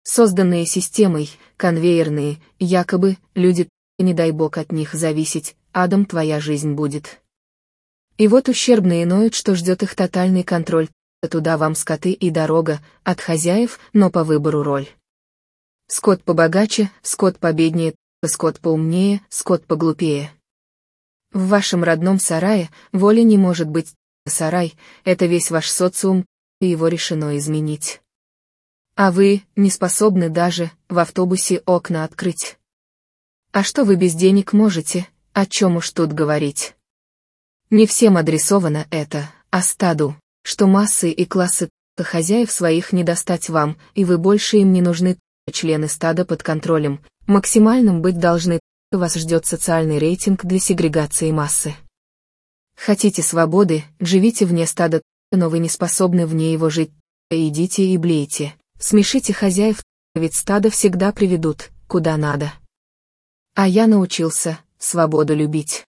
Созданные системой, конвейерные, якобы, люди, не дай бог от них зависеть, адом твоя жизнь будет. И вот ущербные ноют, что ждет их тотальный контроль, туда вам скоты и дорога, от хозяев, но по выбору роль. Скот побогаче, скот победнее, скот поумнее, скот поглупее. В вашем родном сарае воли не может быть, сарай — это весь ваш социум, и его решено изменить. А вы не способны даже в автобусе окна открыть. А что вы без денег можете, о чем уж тут говорить? Не всем адресовано это, а стаду, что массы и классы хозяев своих не достать вам, и вы больше им не нужны, члены стада под контролем, максимальным быть должны, вас ждет социальный рейтинг для сегрегации массы. Хотите свободы, живите вне стада, но вы не способны вне его жить, идите и блейте, смешите хозяев, ведь стадо всегда приведут, куда надо. А я научился свободу любить.